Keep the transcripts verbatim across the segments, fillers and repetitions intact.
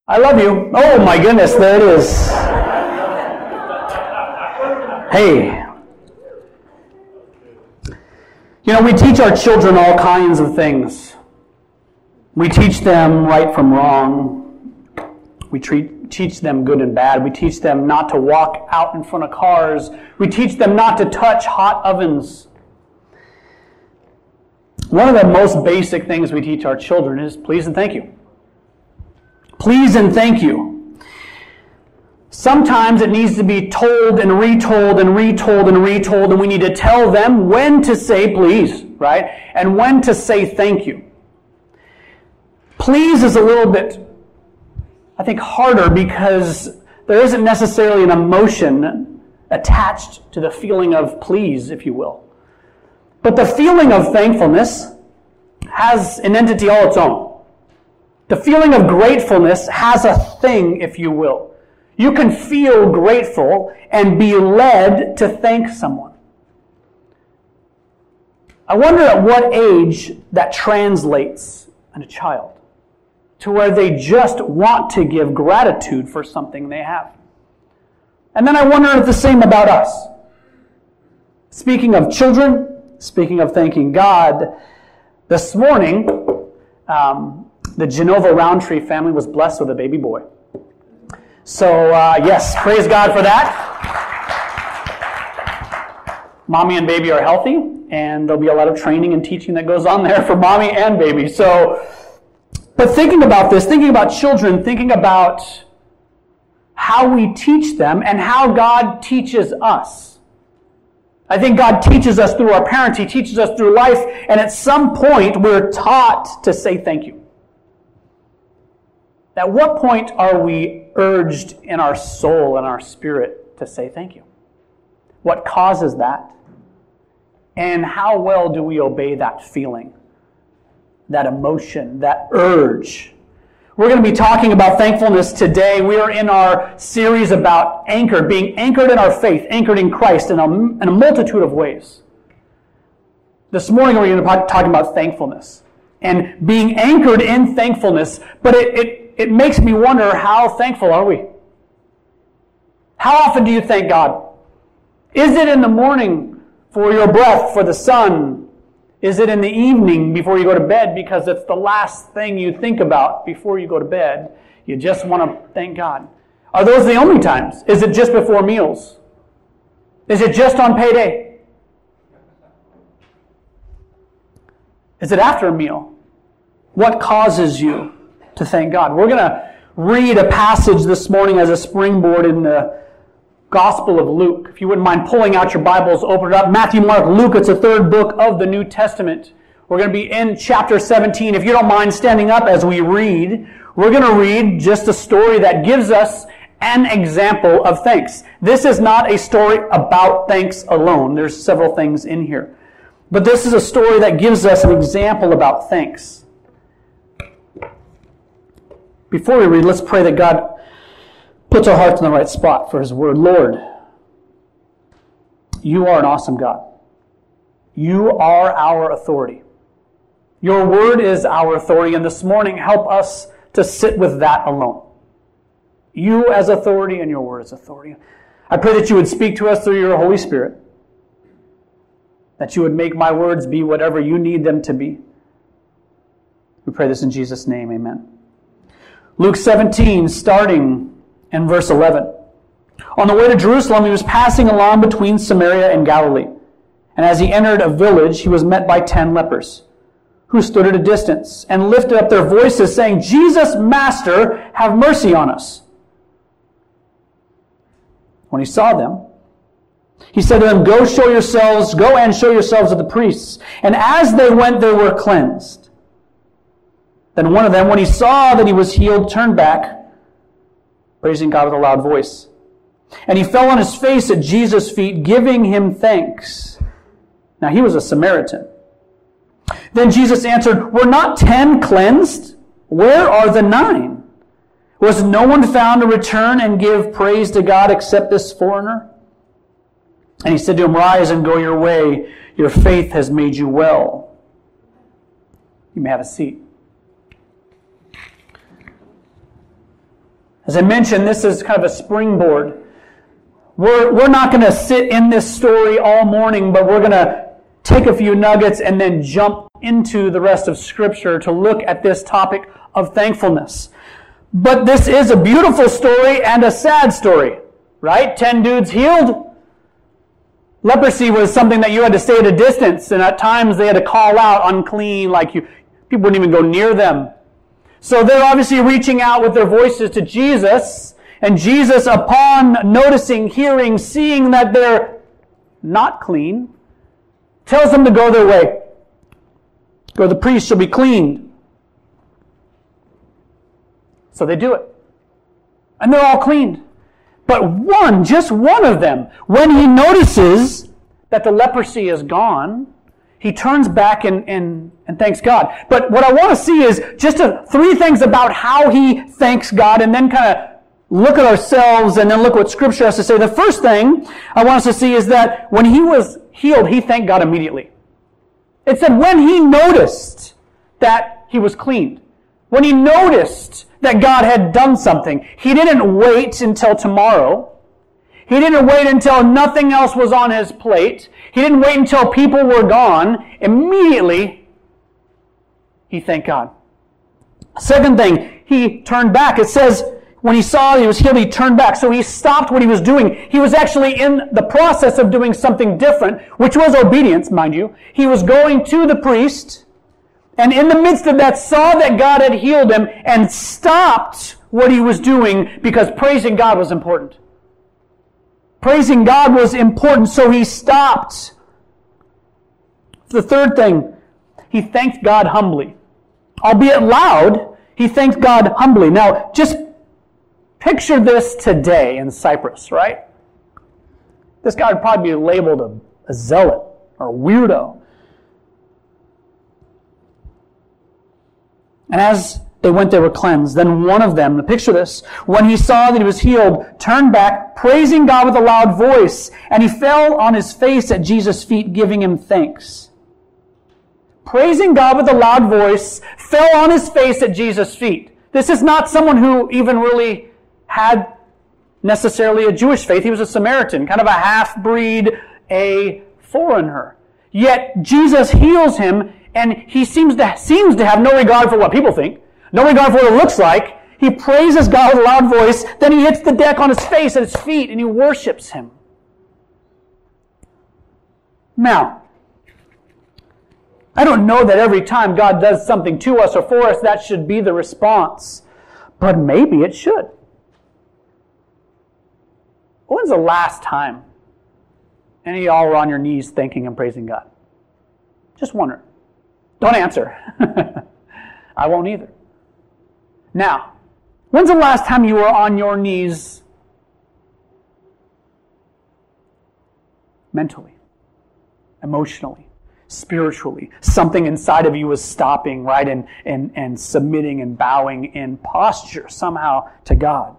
I love you. Oh my goodness, there it is. Hey. You know, we teach our children all kinds of things. We teach them right from wrong. We treat, teach them good and bad. We teach them not to walk out in front of cars. We teach them not to touch hot ovens. One of the most basic things we teach our children is please and thank you. Please and thank you. Sometimes it needs to be told and retold and retold and retold, and we need to tell them when to say please, right? And when to say thank you. Please is a little bit, I think, harder because there isn't necessarily an emotion attached to the feeling of please, if you will. But the feeling of thankfulness has an entity all its own. The feeling of gratefulness has a thing, if you will. You can feel grateful and be led to thank someone. I wonder at what age that translates in a child to where they just want to give gratitude for something they have. And then I wonder if the same about us. Speaking of children, speaking of thanking God, this morning, um, the Genova Roundtree family was blessed with a baby boy. So, uh, yes, praise God for that. Mommy and baby are healthy, and there'll be a lot of training and teaching that goes on there for mommy and baby. So, but thinking about this, thinking about children, thinking about how we teach them and how God teaches us. I think God teaches us through our parents. He teaches us through life, and at some point we're taught to say thank you. At what point are we urged in our soul and our spirit to say thank you? What causes that? And how well do we obey that feeling, that emotion, that urge? We're going to be talking about thankfulness today. We are in our series about anchored, being anchored in our faith, anchored in Christ in a, in a multitude of ways. This morning we're going to be talking about thankfulness and being anchored in thankfulness, but it, it It makes me wonder, how thankful are we? How often do you thank God? Is it in the morning for your breath, for the sun? Is it in the evening before you go to bed because it's the last thing you think about before you go to bed? You just want to thank God. Are those the only times? Is it just before meals? Is it just on payday? Is it after a meal? What causes you to thank God? We're going to read a passage this morning as a springboard in the Gospel of Luke. If you wouldn't mind pulling out your Bibles, open it up. Matthew, Mark, Luke, it's the third book of the New Testament. We're going to be in chapter seventeen. If you don't mind standing up as we read, we're going to read just a story that gives us an example of thanks. This is not a story about thanks alone. There's several things in here. But this is a story that gives us an example about thanks. Before we read, let's pray that God puts our hearts in the right spot for His Word. Lord, You are an awesome God. You are our authority. Your Word is our authority, and this morning help us to sit with that alone. You as authority and Your Word as authority. I pray that You would speak to us through Your Holy Spirit, that You would make my words be whatever You need them to be. We pray this in Jesus' name, amen. Luke seventeen, starting in verse eleven. On the way to Jerusalem, he was passing along between Samaria and Galilee. And as he entered a village, he was met by ten lepers, who stood at a distance and lifted up their voices, saying, Jesus, Master, have mercy on us. When he saw them, he said to them, Go show yourselves, go and show yourselves to the priests. And as they went, they were cleansed. Then one of them, when he saw that he was healed, turned back, praising God with a loud voice. And he fell on his face at Jesus' feet, giving him thanks. Now he was a Samaritan. Then Jesus answered, Were not ten cleansed? Where are the nine? Was no one found to return and give praise to God except this foreigner? And he said to him, Rise and go your way. Your faith has made you well. You may have a seat. As I mentioned, this is kind of a springboard. We're, we're not going to sit in this story all morning, but we're going to take a few nuggets and then jump into the rest of Scripture to look at this topic of thankfulness. But this is a beautiful story and a sad story, right? Ten dudes healed. Leprosy was something that you had to stay at a distance, and at times they had to call out unclean, like you, people wouldn't even go near them. So they're obviously reaching out with their voices to Jesus, and Jesus, upon noticing, hearing, seeing that they're not clean, tells them to go their way. Go, the priest shall be cleaned. So they do it. And they're all cleaned. But one, just one of them, when he notices that the leprosy is gone, he turns back and, and, and thanks God. But what I want to see is just a, three things about how he thanks God, and then kind of look at ourselves and then look what Scripture has to say. The first thing I want us to see is that when he was healed, he thanked God immediately. It said when he noticed that he was cleaned, when he noticed that God had done something, he didn't wait until tomorrow. He didn't wait until nothing else was on his plate. He didn't wait until people were gone. Immediately, he thanked God. Second thing, he turned back. It says when he saw he was healed, he turned back. So he stopped what he was doing. He was actually in the process of doing something different, which was obedience, mind you. He was going to the priest, and in the midst of that, saw that God had healed him and stopped what he was doing because praising God was important. Praising God was important, so he stopped. The third thing, he thanked God humbly. Albeit loud, he thanked God humbly. Now, just picture this today in Cyprus, right? This guy would probably be labeled a, a zealot or a weirdo. And as they went, they were cleansed. Then one of them, picture this, when he saw that he was healed, turned back, praising God with a loud voice, and he fell on his face at Jesus' feet, giving him thanks. Praising God with a loud voice, fell on his face at Jesus' feet. This is not someone who even really had necessarily a Jewish faith. He was a Samaritan, kind of a half-breed, a foreigner. Yet Jesus heals him, and he seems to, seems to have no regard for what people think, no regard for what it looks like. He praises God with a loud voice, then he hits the deck on his face at his feet, and he worships him. Now, I don't know that every time God does something to us or for us, that should be the response. But maybe it should. When's the last time any of y'all were on your knees thanking and praising God? Just wondering. Don't answer. I won't either. Now, when's the last time you were on your knees mentally, emotionally, spiritually? Something inside of you was stopping, right, and, and, and submitting and bowing in posture somehow to God.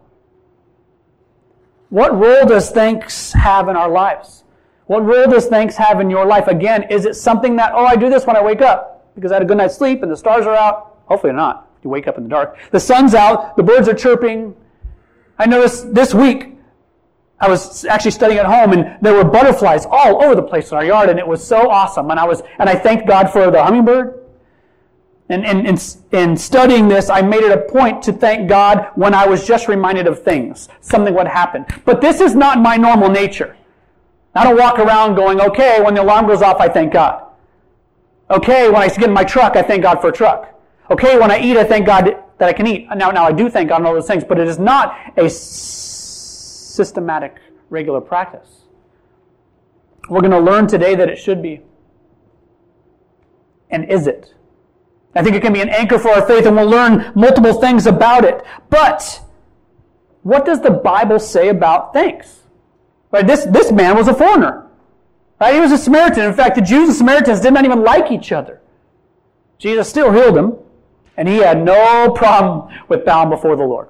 What role does thanks have in our lives? What role does thanks have in your life? Again, is it something that, oh, I do this when I wake up because I had a good night's sleep and the stars are out? Hopefully not. You wake up in the dark. The sun's out. The birds are chirping. I noticed this week, I was actually studying at home, and there were butterflies all over the place in our yard, and it was so awesome. And I was, and I thanked God for the hummingbird. And in, in, in studying this, I made it a point to thank God when I was just reminded of things. Something would happen. But this is not my normal nature. I don't walk around going, okay, when the alarm goes off, I thank God. Okay, when I get in my truck, I thank God for a truck. Okay, when I eat, I thank God that I can eat. Now, now I do thank God on all those things, but it is not a systematic, regular practice. We're going to learn today that it should be. And is it? I think it can be an anchor for our faith, and we'll learn multiple things about it. But what does the Bible say about thanks? Right? This, this man was a foreigner. Right? He was a Samaritan. In fact, the Jews and Samaritans did not even like each other. Jesus still healed him, and he had no problem with bowing before the Lord.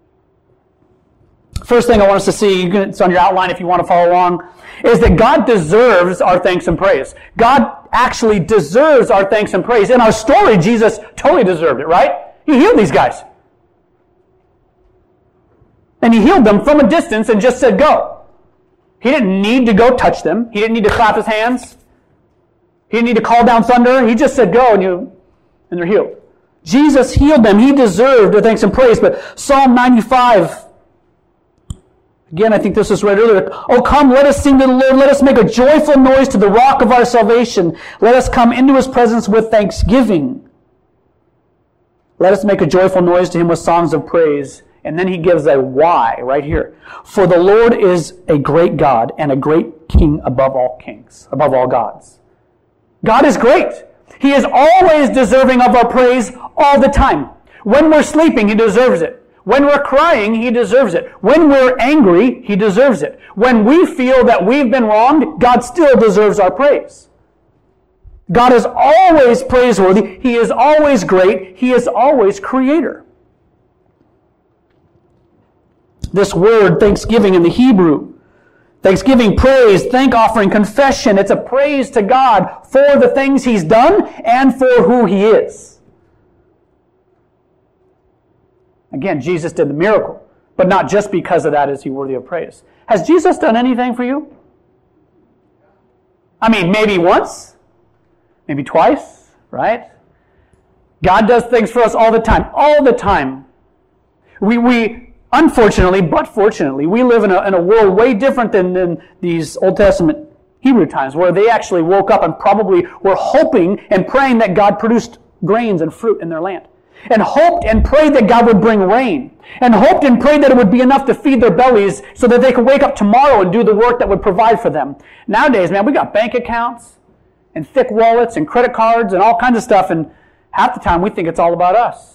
First thing I want us to see, it's on your outline if you want to follow along, is that God deserves our thanks and praise. God actually deserves our thanks and praise. In our story, Jesus totally deserved it, right? He healed these guys. And he healed them from a distance and just said, go. He didn't need to go touch them. He didn't need to clap his hands. He didn't need to call down thunder. He just said, go, and, you, and they're healed. Jesus healed them. He deserved their thanks and praise. But Psalm ninety-five, again, I think this was read earlier. Oh, come, let us sing to the Lord. Let us make a joyful noise to the rock of our salvation. Let us come into his presence with thanksgiving. Let us make a joyful noise to him with songs of praise. And then he gives a why right here. For the Lord is a great God and a great king above all kings, above all gods. God is great. He is always deserving of our praise all the time. When we're sleeping, he deserves it. When we're crying, he deserves it. When we're angry, he deserves it. When we feel that we've been wronged, God still deserves our praise. God is always praiseworthy. He is always great. He is always creator. This word, thanksgiving in the Hebrew, thanksgiving, praise, thank offering, confession, it's a praise to God for the things he's done and for who he is. Again, Jesus did the miracle, but not just because of that is he worthy of praise. Has Jesus done anything for you? I mean, maybe once, maybe twice, right? God does things for us all the time, all the time. We, we, Unfortunately, but fortunately, we live in a, in a world way different than, than these Old Testament Hebrew times, where they actually woke up and probably were hoping and praying that God produced grains and fruit in their land. And hoped and prayed that God would bring rain. And hoped and prayed that it would be enough to feed their bellies so that they could wake up tomorrow and do the work that would provide for them. Nowadays, man, we got bank accounts and thick wallets and credit cards and all kinds of stuff, and half the time we think it's all about us.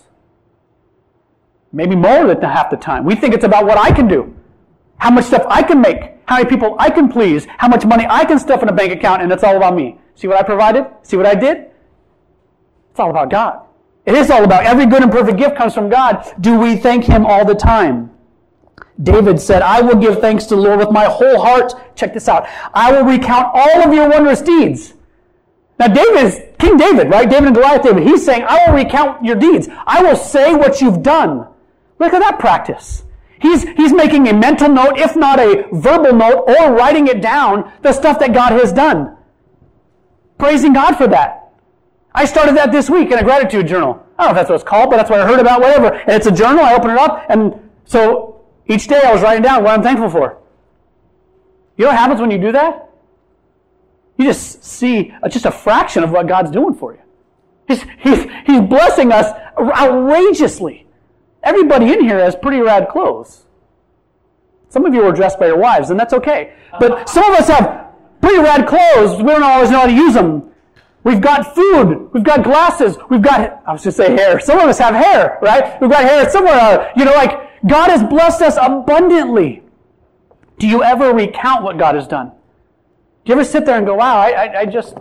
Maybe more than half the time. We think it's about what I can do. How much stuff I can make. How many people I can please. How much money I can stuff in a bank account, and it's all about me. See what I provided? See what I did? It's all about God. It is all about every good and perfect gift comes from God. Do we thank him all the time? David said, I will give thanks to the Lord with my whole heart. Check this out. I will recount all of your wondrous deeds. Now David is King David, right? David and Goliath David. He's saying, I will recount your deeds. I will say what you've done. Look at that practice. He's, he's making a mental note, if not a verbal note, or writing it down, the stuff that God has done. Praising God for that. I started that this week in a gratitude journal. I don't know if that's what it's called, but that's what I heard about, whatever. And it's a journal, I open it up, and so each day I was writing down what I'm thankful for. You know what happens when you do that? You just see just a fraction of what God's doing for you. He's, he's, he's blessing us outrageously. Everybody in here has pretty rad clothes. Some of you are dressed by your wives, and that's okay. But some of us have pretty rad clothes. We don't always know how to use them. We've got food. We've got glasses. We've got, I was going to say hair. Some of us have hair, right? We've got hair somewhere. You know, like, God has blessed us abundantly. Do you ever recount what God has done? Do you ever sit there and go, wow, I, I, I just...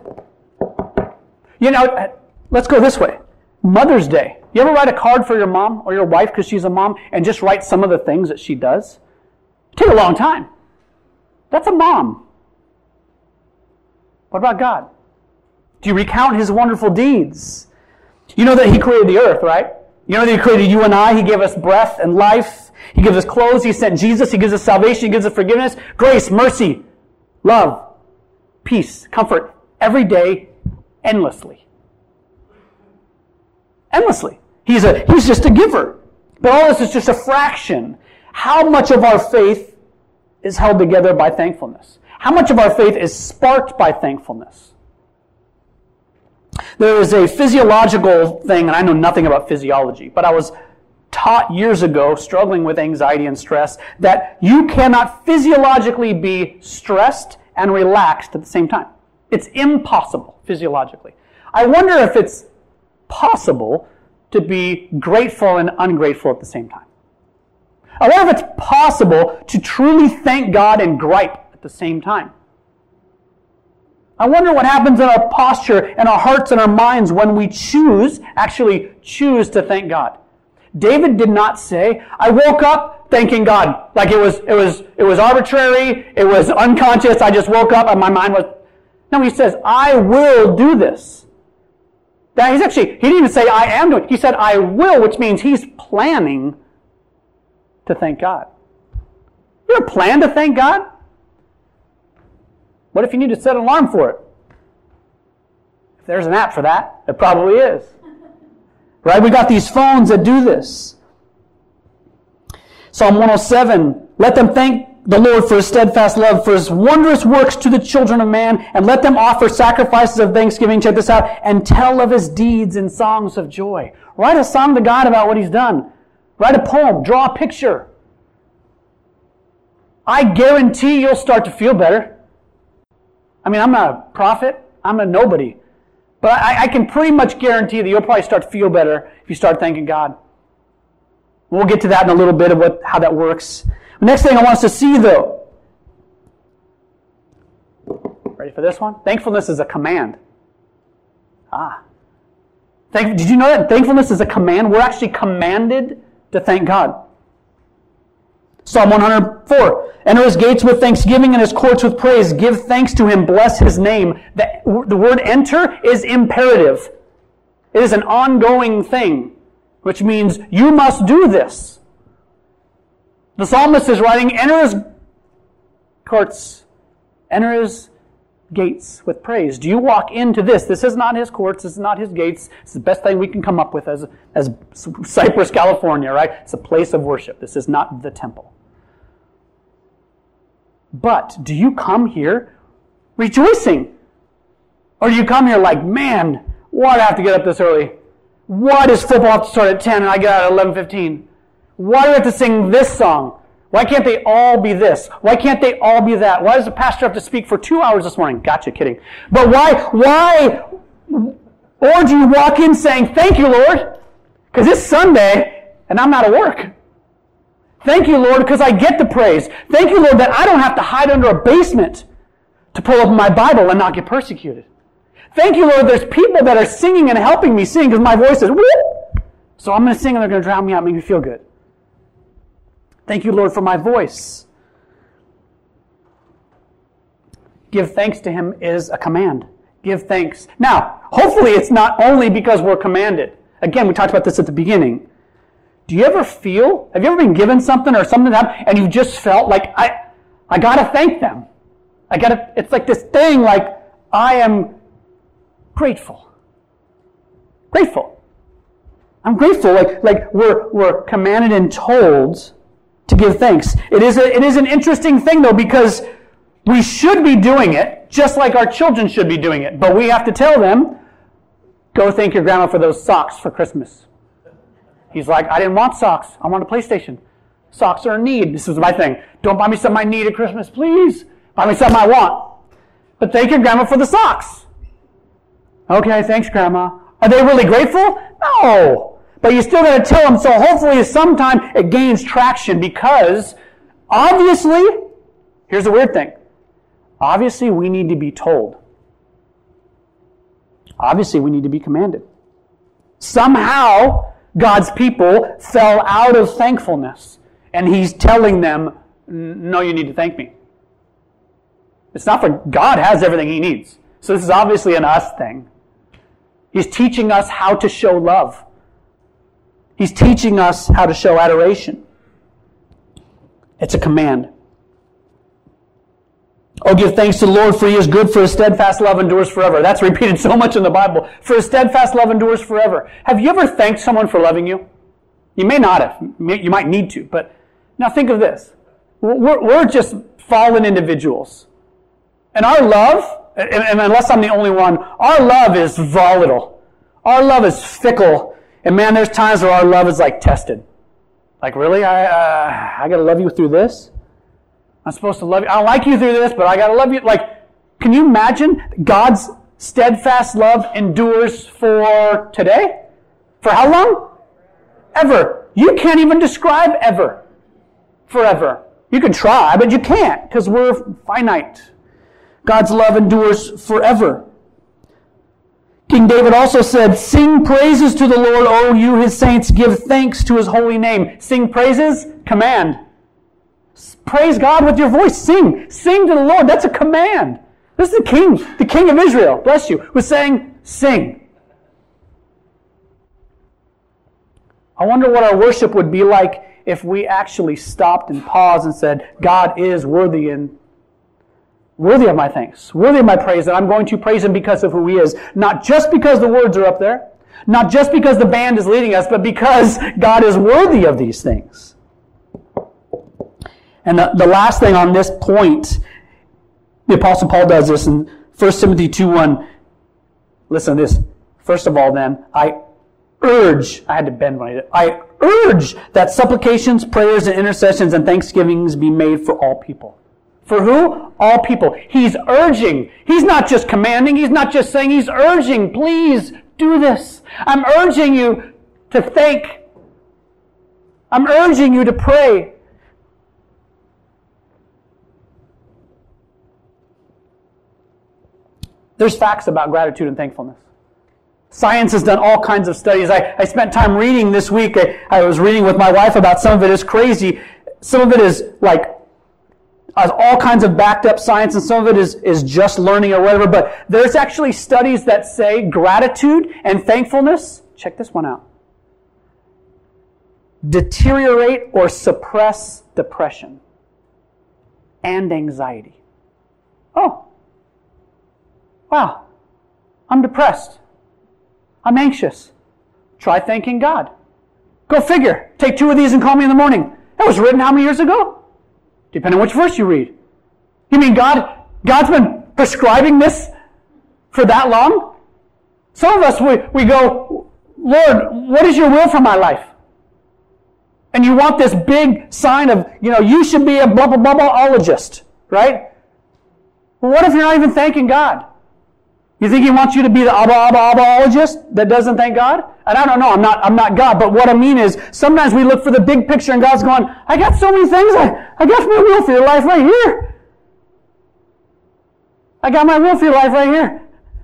You know, let's go this way. Mother's Day. You ever write a card for your mom or your wife because she's a mom and just write some of the things that she does? It takes a long time. That's a mom. What about God? Do you recount his wonderful deeds? You know that he created the earth, right? You know that he created you and I. He gave us breath and life. He gives us clothes. He sent Jesus. He gives us salvation. He gives us forgiveness, grace, mercy, love, peace, comfort, every day, endlessly. Endlessly. He's a he's just a giver. But all this is just a fraction. How much of our faith is held together by thankfulness? How much of our faith is sparked by thankfulness? There is a physiological thing, and I know nothing about physiology, but I was taught years ago, struggling with anxiety and stress, that you cannot physiologically be stressed and relaxed at the same time. It's impossible physiologically. I wonder if it's possible to be grateful and ungrateful at the same time. I wonder if it's possible to truly thank God and gripe at the same time. I wonder what happens in our posture and our hearts and our minds when we choose, actually choose to thank God. David did not say, I woke up thanking God. Like it was, it was, it was arbitrary, it was unconscious, I just woke up and my mind was... No, he says, I will do this. Now, he's actually, he didn't even say, I am doing it. He said, I will, which means he's planning to thank God. there a plan to thank God? What if you need to set an alarm for it? If there's an app for that, it probably is. Right? We got these phones that do this. Psalm one oh seven, let them thank the Lord for his steadfast love, for his wondrous works to the children of man, and let them offer sacrifices of thanksgiving, check this out, and tell of his deeds in songs of joy. Write a song to God about what he's done. Write a poem, draw a picture. I guarantee you'll start to feel better. I mean, I'm not a prophet, I'm a nobody. But I, I can pretty much guarantee that you'll probably start to feel better if you start thanking God. We'll get to that in a little bit of what how that works. The next thing I want us to see, though. Ready for this one? Thankfulness is a command. Ah. Thank, did you know that thankfulness is a command? We're actually commanded to thank God. Psalm one hundred four. Enter his gates with thanksgiving and his courts with praise. Give thanks to him. Bless his name. The, the word enter is imperative. It is an ongoing thing, which means you must do this. The psalmist is writing, enter his courts, enter his gates with praise. Do you walk into this? This is not his courts, this is not his gates. It's the best thing we can come up with as, as Cypress, California, right? It's a place of worship. This is not the temple. But do you come here rejoicing? Or do you come here like, man, why do I have to get up this early? Why does football have to start at ten and I get out at eleven fifteen? Why do I have to sing this song? Why can't they all be this? Why can't they all be that? Why does the pastor have to speak for two hours this morning? Gotcha, kidding. But why, why, or do you walk in saying, thank you, Lord, because it's Sunday and I'm not at work. Thank you, Lord, because I get the praise. Thank you, Lord, that I don't have to hide under a basement to pull up my Bible and not get persecuted. Thank you, Lord, there's people that are singing and helping me sing because my voice is whoop. So I'm going to sing and they're going to drown me out and make me feel good. Thank you, Lord, for my voice. Give thanks to him is a command. Give thanks. Now, hopefully it's not only because we're commanded. Again, we talked about this at the beginning. Do you ever feel, have you ever been given something or something happened and you just felt like, I I got to thank them. I got to, it's like this thing like, I am grateful. Grateful. I'm grateful. Like, like we're, we're commanded and told to give thanks. It is a, it is an interesting thing, though, because we should be doing it just like our children should be doing it. But we have to tell them, go thank your grandma for those socks for Christmas. He's like, I didn't want socks. I want a PlayStation. Socks are a need. This is my thing. Don't buy me something I need at Christmas, please. Buy me something I want. But thank your grandma for the socks. Okay, thanks, Grandma. Are they really grateful? No. But you still got to tell them, so hopefully sometime it gains traction because obviously, here's the weird thing. Obviously, we need to be told. Obviously, we need to be commanded. Somehow, God's people fell out of thankfulness, and he's telling them, no, you need to thank me. It's not for, God has everything he needs. So this is obviously an us thing. He's teaching us how to show love. He's teaching us how to show adoration. It's a command. Oh, give thanks to the Lord, for he is good, for his steadfast love endures forever. That's repeated so much in the Bible. For his steadfast love endures forever. Have you ever thanked someone for loving you? You may not have. You might need to. But now think of this. We're, we're just fallen individuals. And our love, and, and unless I'm the only one, our love is volatile. Our love is fickle. And man, there's times where our love is like tested. Like, really? I uh, I got to love you through this? I'm supposed to love you. I don't like you through this, but I got to love you. Like, can you imagine God's steadfast love endures for today? For how long? Ever. You can't even describe ever. Forever. You can try, but you can't because we're finite. God's love endures forever. King David also said, sing praises to the Lord, O you his saints. Give thanks to his holy name. Sing praises, command. Praise God with your voice. Sing. Sing to the Lord. That's a command. This is the king, the king of Israel, bless you, was saying, sing. I wonder what our worship would be like if we actually stopped and paused and said, God is worthy and worthy of my thanks, worthy of my praise, and I'm going to praise Him because of who He is. Not just because the words are up there, not just because the band is leading us, but because God is worthy of these things. And the, the last thing on this point, the Apostle Paul does this in First Timothy two one. Listen to this. First of all, then, I urge, I had to bend when I did it, I urge that supplications, prayers, and intercessions and thanksgivings be made for all people. For who? All people. He's urging. He's not just commanding. He's not just saying. He's urging. Please do this. I'm urging you to thank. I'm urging you to pray. There's facts about gratitude and thankfulness. Science has done all kinds of studies. I, I spent time reading this week. I, I was reading with my wife about some of it is crazy. Some of it is like has all kinds of backed up science, and some of it is, is just learning or whatever. But there's actually studies that say gratitude and thankfulness, check this one out, deteriorate or suppress depression and anxiety. Oh, wow, I'm depressed. I'm anxious. Try thanking God. Go figure. Take two of these and call me in the morning. That was written how many years ago? Depending on which verse you read. You mean God, God's been prescribing this for that long? Some of us, we, we go, Lord, what is your will for my life? And you want this big sign of, you know, you should be a blah, blah, blah, blah-ologist, right? Well, what if you're not even thanking God? You think He wants you to be the abba, abba, abba-ologist that doesn't thank God? And I don't know, I'm not I'm not God, but what I mean is, sometimes we look for the big picture and God's going, I got so many things, I, I got my will for your life right here. I got my will for your life right here.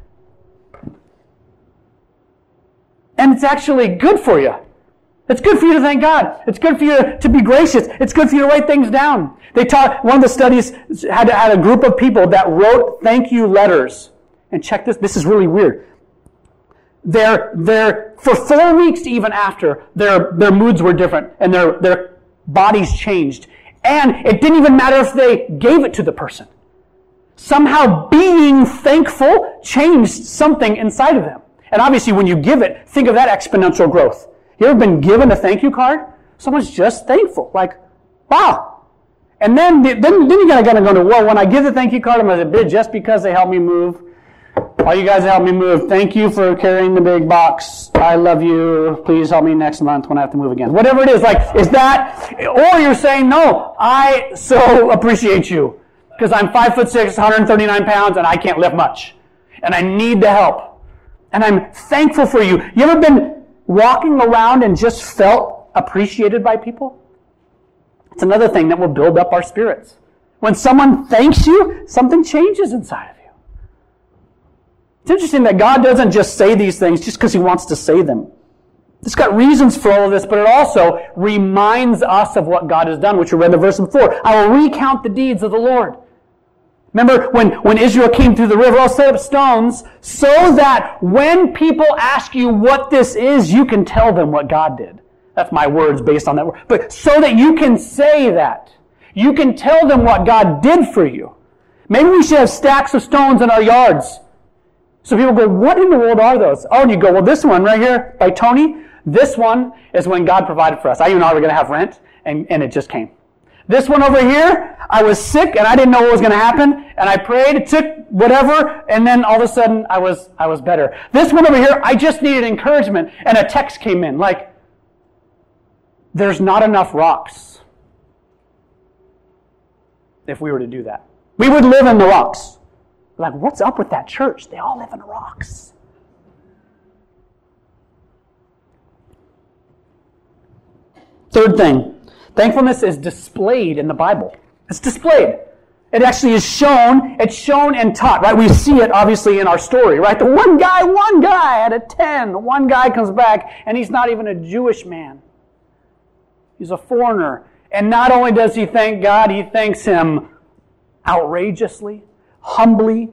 And it's actually good for you. It's good for you to thank God. It's good for you to be gracious. It's good for you to write things down. They taught, one of the studies had, had a group of people that wrote thank you letters. And check this, this is really weird. Their, their, for four weeks even after, their, their moods were different and their, their bodies changed. And it didn't even matter if they gave it to the person. Somehow being thankful changed something inside of them. And obviously when you give it, think of that exponential growth. You ever been given a thank you card? Someone's just thankful. Like, wow. And then, then, then you gotta, gotta go to, well, when I give the thank you card, I'm going to bid just because they helped me move. All you guys help me move. Thank you for carrying the big box. I love you. Please help me next month when I have to move again. Whatever it is, like, is that, or you're saying, no, I so appreciate you because I'm five foot six, one hundred thirty-nine pounds, and I can't lift much. And I need the help. And I'm thankful for you. You ever been walking around and just felt appreciated by people? It's another thing that will build up our spirits. When someone thanks you, something changes inside of you. It's interesting that God doesn't just say these things just because He wants to say them. It's got reasons for all of this, but it also reminds us of what God has done, which we read in verse before. I will recount the deeds of the Lord. Remember when, when Israel came through the river, I'll set up stones so that when people ask you what this is, you can tell them what God did. That's my words based on that word. But so that you can say that. You can tell them what God did for you. Maybe we should have stacks of stones in our yards. So people go, what in the world are those? Oh, and you go, well, this one right here by Tony, this one is when God provided for us. I didn't know we were going to have rent, and, and it just came. This one over here, I was sick, and I didn't know what was going to happen, and I prayed, it took whatever, and then all of a sudden, I was I was better. This one over here, I just needed encouragement, and a text came in, like, there's not enough rocks if we were to do that. We would live in the rocks. Like, what's up with that church? They all live in rocks. Third thing, thankfulness is displayed in the Bible. It's displayed. It actually is shown, it's shown and taught, right? We see it obviously in our story, right? The one guy, one guy out of ten, one guy comes back and he's not even a Jewish man. He's a foreigner. And not only does he thank God, he thanks Him outrageously, humbly,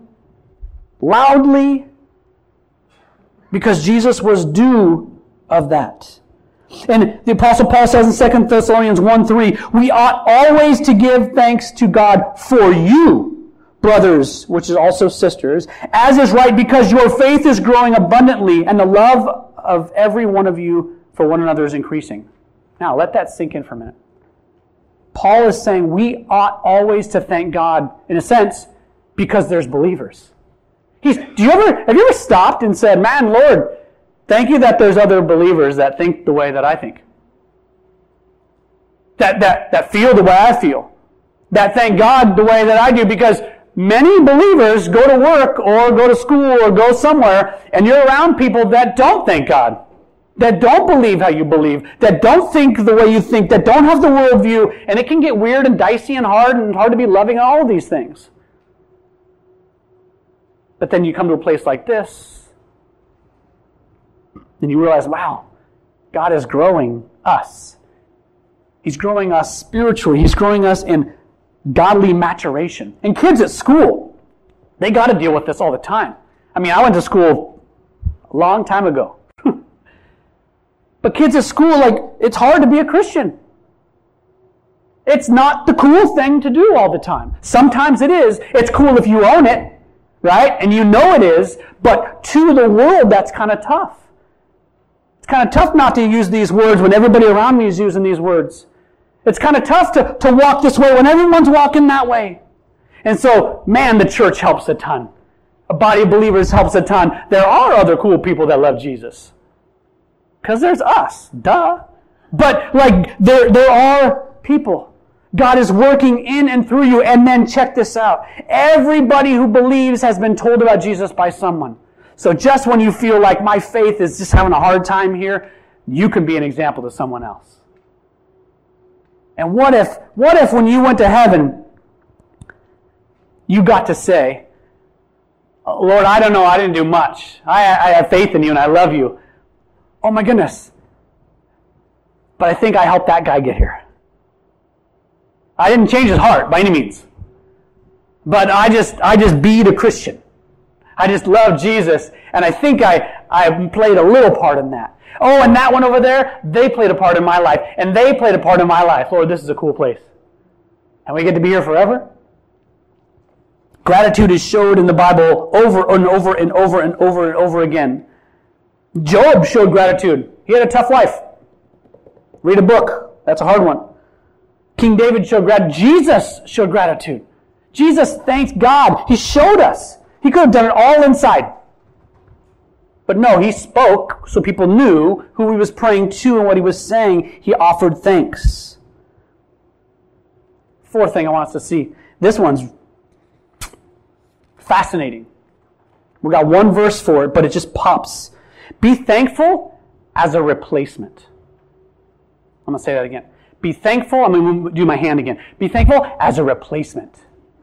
loudly, because Jesus was due of that. And the Apostle Paul says in Second Thessalonians one three, we ought always to give thanks to God for you, brothers, which is also sisters, as is right, because your faith is growing abundantly, and the love of every one of you for one another is increasing. Now, let that sink in for a minute. Paul is saying we ought always to thank God, in a sense, because there's believers. He's, do you ever, have you ever stopped and said, man, Lord, thank you that there's other believers that think the way that I think. That, that, that feel the way I feel. That thank God the way that I do, because many believers go to work or go to school or go somewhere, and you're around people that don't thank God, that don't believe how you believe, that don't think the way you think, that don't have the worldview, and it can get weird and dicey and hard and hard to be loving and all of these things. But then you come to a place like this, and you realize, wow, God is growing us. He's growing us spiritually. He's growing us in godly maturation. And kids at school, they got to deal with this all the time. I mean, I went to school a long time ago. But kids at school, like, it's hard to be a Christian. It's not the cool thing to do all the time. Sometimes it is. It's cool if you own it, right? And you know it is. But to the world, that's kind of tough. It's kind of tough not to use these words when everybody around me is using these words. It's kind of tough to, to walk this way when everyone's walking that way. And so, man, the church helps a ton. A body of believers helps a ton. There are other cool people that love Jesus. Because there's us, duh. But like there, there are people. God is working in and through you. And then check this out. Everybody who believes has been told about Jesus by someone. So just when you feel like my faith is just having a hard time here, you can be an example to someone else. And what if, what if when you went to heaven, you got to say, Lord, I don't know, I didn't do much. I, I have faith in you and I love you. Oh my goodness. But I think I helped that guy get here. I didn't change his heart by any means. But I just I just beat a Christian. I just love Jesus. And I think I, I played a little part in that. Oh, and that one over there, they played a part in my life. And they played a part in my life. Lord, this is a cool place. And we get to be here forever. Gratitude is showed in the Bible over and over and over and over and over again. Job showed gratitude. He had a tough life. Read a book. That's a hard one. King David showed gratitude. Jesus showed gratitude. Jesus thanked God. He showed us. He could have done it all inside. But no, he spoke so people knew who he was praying to and what he was saying. He offered thanks. Fourth thing I want us to see. This one's fascinating. We got one verse for it, but it just pops. Be thankful as a replacement. I'm going to say that again. Be thankful. I'm going to do my hand again. Be thankful as a replacement.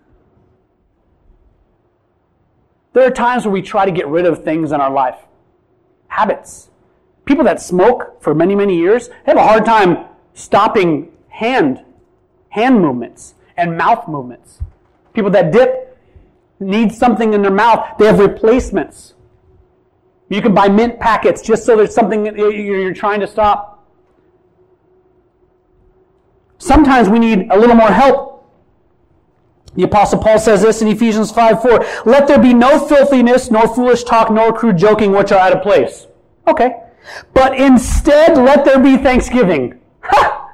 There are times where we try to get rid of things in our life. Habits. People that smoke for many, many years have a hard time stopping hand, hand movements and mouth movements. People that dip need something in their mouth. They have replacements. You can buy mint packets just so there's something that you're trying to stop. Sometimes we need a little more help. The Apostle Paul says this in Ephesians five four. Let there be no filthiness, nor foolish talk, nor crude joking, which are out of place. Okay. But instead, let there be thanksgiving. Ha!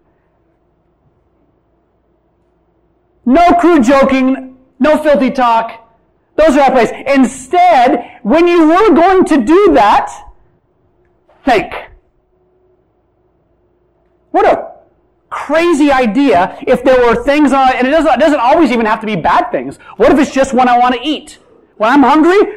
No crude joking, no filthy talk. Those are out of place. Instead, when you were going to do that, thank. What a crazy idea if there were things on it, and it doesn't, it doesn't always even have to be bad things. What if it's just when I want to eat? When I'm hungry,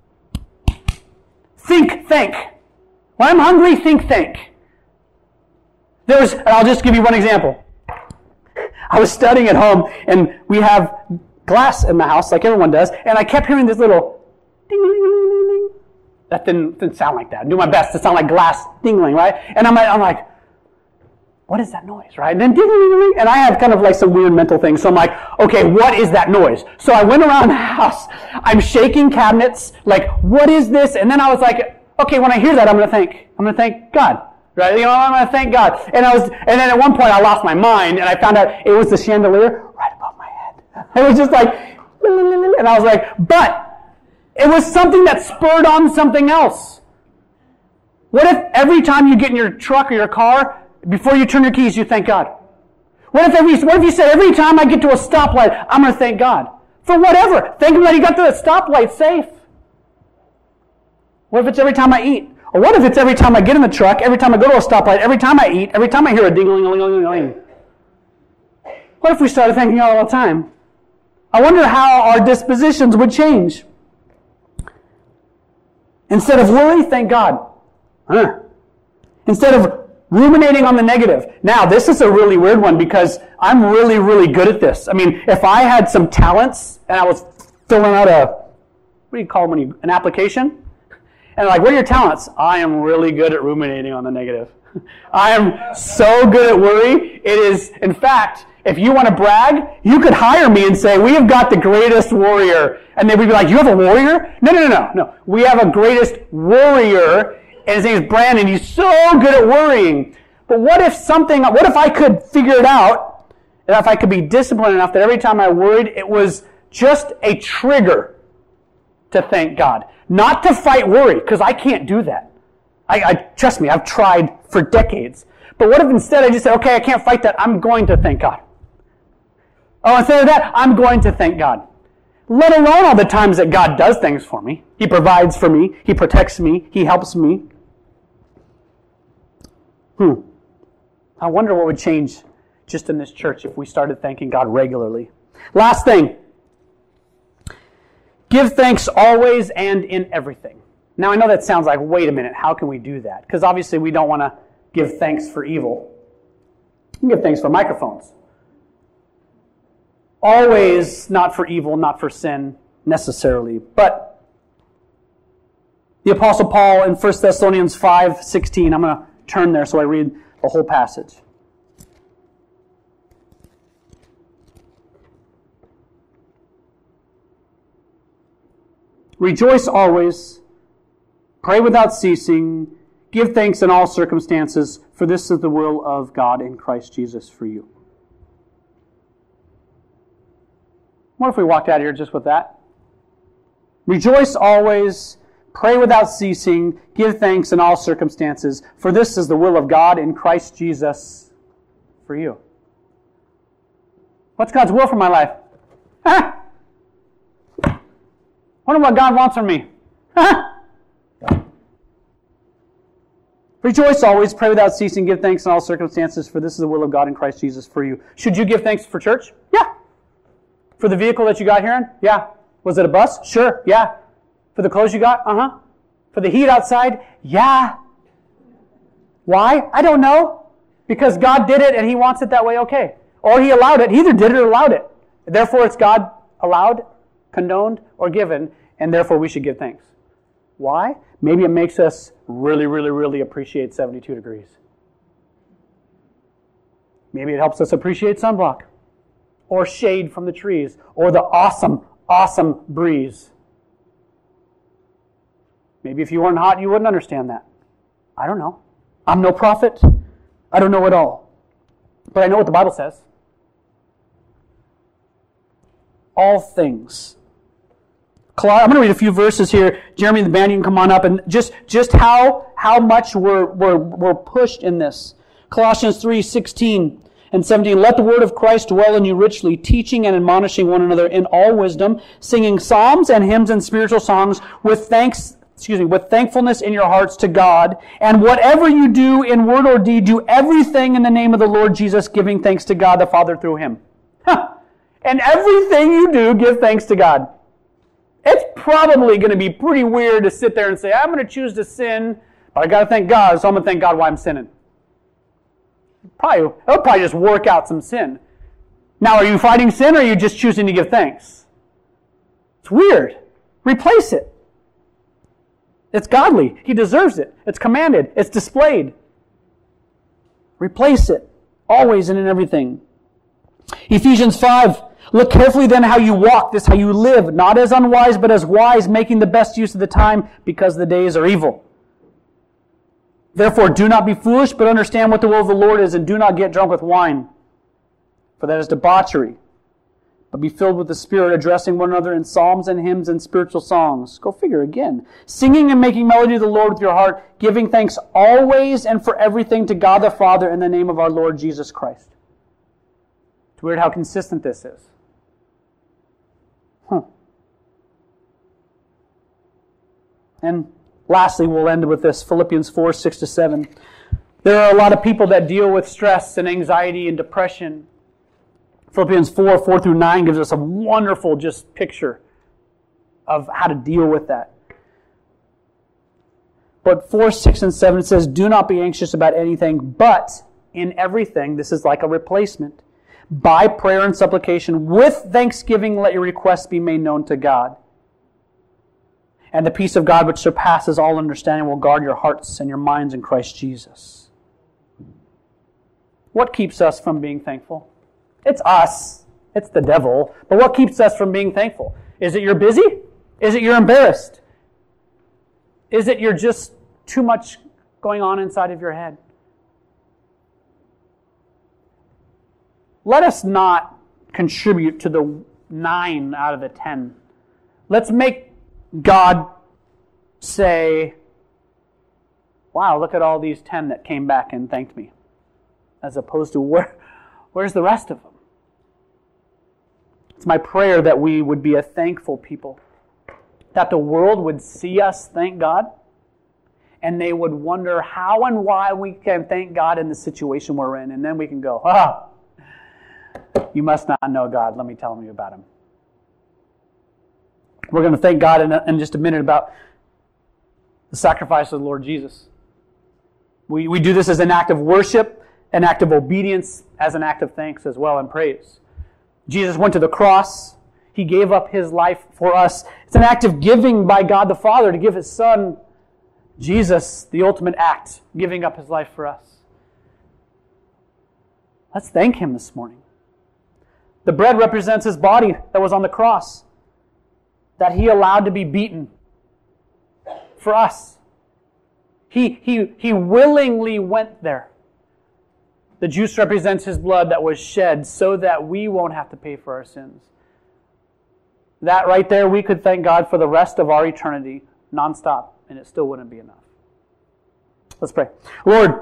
think thank. When I'm hungry, think thank. There was, and I'll just give you one example. I was studying at home, and we have glass in the house, like everyone does, and I kept hearing this little ding, ding, ding, ding, ding. That didn't, didn't sound like that. I do my best to sound like glass dingling, right? And I'm like, I'm like, what is that noise, right? And then ding, ding, ding, and I have kind of like some weird mental things, so I'm like, okay, what is that noise? So I went around the house, I'm shaking cabinets, like, what is this? And then I was like, okay, when I hear that, I'm going to thank, I'm going to thank God. Right? You know, I'm going to thank God. And I was, and then at one point I lost my mind, and I found out it was the chandelier right above my head. It was just like, and I was like, but it was something that spurred on something else. What if every time you get in your truck or your car, before you turn your keys, you thank God? What if every, what if you said, every time I get to a stoplight, I'm going to thank God? For whatever. Thank Him that He got to the stoplight safe. What if it's every time I eat? Or what if it's every time I get in the truck, every time I go to a stoplight, every time I eat, every time I hear a ding-a-ling-a-ling-a-ling? What if we started thanking God all the time? I wonder how our dispositions would change. Instead of worry, thank God. Huh. Instead of ruminating on the negative. Now, this is a really weird one because I'm really, really good at this. I mean, if I had some talents and I was filling out a, what do you call them when you, an application? And like, what are your talents? I am really good at ruminating on the negative. I am so good at worry. It is, in fact, if you want to brag, you could hire me and say, we have got the greatest warrior. And they would be like, you have a warrior? No, no, no, no, no. We have a greatest warrior, and his name is Brandon. He's so good at worrying. But what if something, what if I could figure it out, and if I could be disciplined enough that every time I worried, it was just a trigger to thank God. Not to fight worry, because I can't do that. I, I trust me, I've tried for decades. But what if instead I just said, okay, I can't fight that, I'm going to thank God. Oh, instead of that, I'm going to thank God. Let alone all the times that God does things for me. He provides for me. He protects me. He helps me. Hmm. I wonder what would change just in this church if we started thanking God regularly. Last thing. Give thanks always and in everything. Now, I know that sounds like, wait a minute, how can we do that? Because obviously we don't want to give thanks for evil. We can give thanks for microphones. Always not for evil, not for sin, necessarily. But the Apostle Paul in First Thessalonians five sixteen, I'm going to turn there so I read the whole passage. Rejoice always, pray without ceasing, give thanks in all circumstances, for this is the will of God in Christ Jesus for you. What if we walked out of here just with that? Rejoice always, pray without ceasing, give thanks in all circumstances, for this is the will of God in Christ Jesus for you. What's God's will for my life? Ah! Wonder what God wants from me. Rejoice always, pray without ceasing, give thanks in all circumstances, for this is the will of God in Christ Jesus for you. Should you give thanks for church? Yeah. For the vehicle that you got here in? Yeah. Was it a bus? Sure. Yeah. For the clothes you got? Uh-huh. For the heat outside? Yeah. Why? I don't know. Because God did it and He wants it that way, okay. Or He allowed it. He either did it or allowed it. Therefore, it's God allowed, condoned, or given, and therefore we should give thanks. Why? Maybe it makes us really, really, really appreciate seventy-two degrees. Maybe it helps us appreciate sunblock, or shade from the trees, or the awesome, awesome breeze. Maybe if you weren't hot, you wouldn't understand that. I don't know. I'm no prophet. I don't know it all. But I know what the Bible says. All things. I'm going to read a few verses here. Jeremy and the band, you can come on up. And just, just how, how much we're, we're, we're pushed in this. Colossians three sixteen and seventeen. Let the word of Christ dwell in you richly, teaching and admonishing one another in all wisdom, singing psalms and hymns and spiritual songs with thanks, excuse me, with thankfulness in your hearts to God. And whatever you do in word or deed, do everything in the name of the Lord Jesus, giving thanks to God the Father through Him. Huh. And everything you do, give thanks to God. It's probably going to be pretty weird to sit there and say, I'm going to choose to sin, but I got to thank God, so I'm going to thank God why I'm sinning. Probably, it'll probably just work out some sin. Now, are you fighting sin, or are you just choosing to give thanks? It's weird. Replace it. It's godly. He deserves it. It's commanded. It's displayed. Replace it. Always and in everything. Ephesians five. Look carefully then how you walk, this how you live, not as unwise, but as wise, making the best use of the time, because the days are evil. Therefore, do not be foolish, but understand what the will of the Lord is, and do not get drunk with wine, for that is debauchery. But be filled with the Spirit, addressing one another in psalms and hymns and spiritual songs. Go figure again. Singing and making melody to the Lord with your heart, giving thanks always and for everything to God the Father in the name of our Lord Jesus Christ. It's weird how consistent this is. Huh. And lastly, we'll end with this, Philippians four, six to seven. There are a lot of people that deal with stress and anxiety and depression. Philippians four, four through nine gives us a wonderful just picture of how to deal with that. But four, six, and seven says, do not be anxious about anything, but in everything, this is like a replacement, by prayer and supplication, with thanksgiving, let your requests be made known to God. And the peace of God, which surpasses all understanding, will guard your hearts and your minds in Christ Jesus. What keeps us from being thankful? It's us. It's the devil. But what keeps us from being thankful? Is it you're busy? Is it you're embarrassed? Is it you're just too much going on inside of your head? Let us not contribute to the nine out of the ten. Let's make God say, wow, look at all these ten that came back and thanked me. As opposed to, where, where's the rest of them? It's my prayer that we would be a thankful people. That the world would see us thank God. And they would wonder how and why we can thank God in the situation we're in. And then we can go, ah, you must not know God. Let me tell you about Him. We're going to thank God in, a, in just a minute about the sacrifice of the Lord Jesus. We, we do this as an act of worship, an act of obedience, as an act of thanks as well and praise. Jesus went to the cross. He gave up His life for us. It's an act of giving by God the Father to give His Son, Jesus, the ultimate act, giving up His life for us. Let's thank Him this morning. The bread represents His body that was on the cross, that He allowed to be beaten for us. He, he, he willingly went there. The juice represents His blood that was shed so that we won't have to pay for our sins. That right there, we could thank God for the rest of our eternity, nonstop, and it still wouldn't be enough. Let's pray. Lord,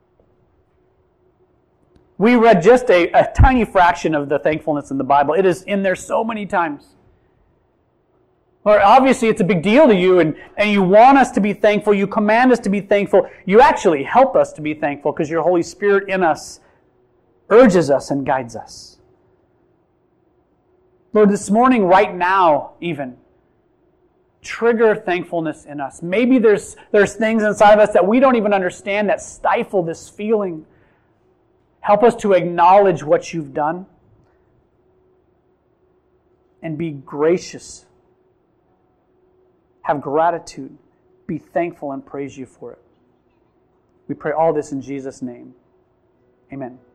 we read just a, a tiny fraction of the thankfulness in the Bible. It is in there so many times. Lord, obviously it's a big deal to you, and, and you want us to be thankful. You command us to be thankful. You actually help us to be thankful because your Holy Spirit in us urges us and guides us. Lord, this morning, right now even, trigger thankfulness in us. Maybe there's, there's things inside of us that we don't even understand that stifle this feeling. Help us to acknowledge what you've done and be gracious. Have gratitude. Be thankful and praise you for it. We pray all this in Jesus' name. Amen.